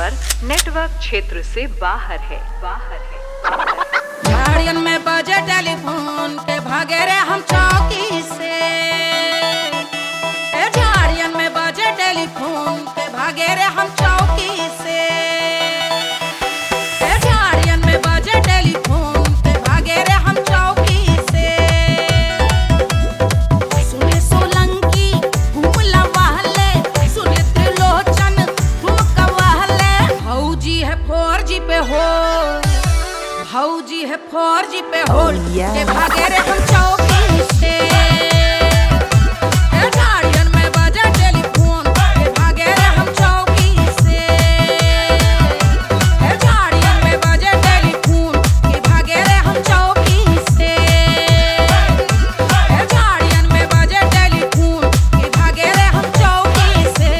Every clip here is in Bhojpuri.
नंबर नेटवर्क क्षेत्र से बाहर है। झाड़ियन में बजे टेलीफोन के भागे रे हम चौकी से। झाड़ियन में बजे टेलीफोन के भागे रे हम चौकी से। झाड़ियन में बजे टेलीफोन के भागे रे हम चौकी से। सुने सोलंकी घूमला वाले, सुने त्रिलोचन ठुमका वाले। भौजी है 4G पे हो, भौजी है 4G पे होल्ड के भागे रे हम चौकी से। झाड़ियन में बजे टेलीफोन के भागे रे हम चौकी से। झाड़ियन में बजे टेलीफोन के भागे रे हम चौकी से। झाड़ियन में बजे टेलीफोन के भागे रे हम चौकी से।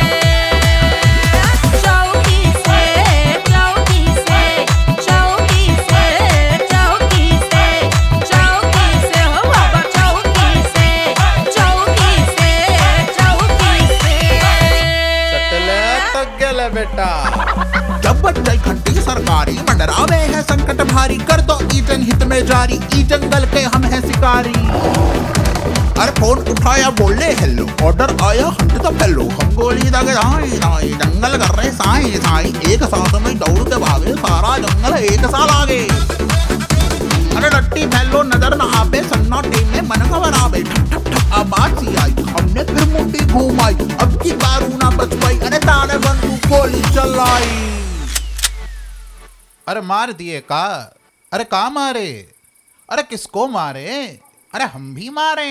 चौकी से, चौकी से, चौकी से, चौकी से, चौकी से हो बाबा, चौकी से, चौकी से, चौकी से। सटले तक गेले बेटा। जब बजाई घंटी सरकारी, मंडरावे है संकट भारी, कर दो ई जनहित में जारी, ई जंगल के हम हैं शिकारी। अरे फोन उठाया बोले हेलो, ऑर्डर आया हंट द फेलो, हम गोली दागे दाई दाई, जंगल कर रहे साई साई, एक साथ में दौड़ के भागे सारा जंगल एक साल आगे। अरे डट्टी फैलो नजर न आवे, सन्नाटे में मन घबरावे, ठक ठक ठक आवाज सी आई, हमने फिर मुट्ठी घुमाई, अब की बारू ना बच पाई, अरे ताने बंदूक गोली चलाई। अरे मार दिए का? अरे का मारे? अरे किसको मारे? अरे हम भी मारे।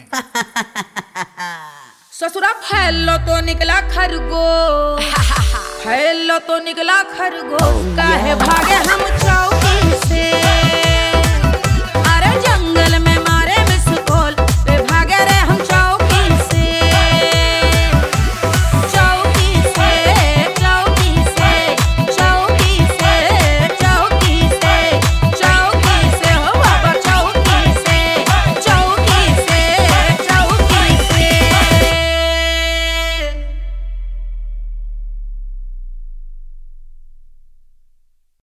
ससुरा फैलो तो निकला खरगोश, फैलो तो निकला खरगोश, काहे भागे हम चौकी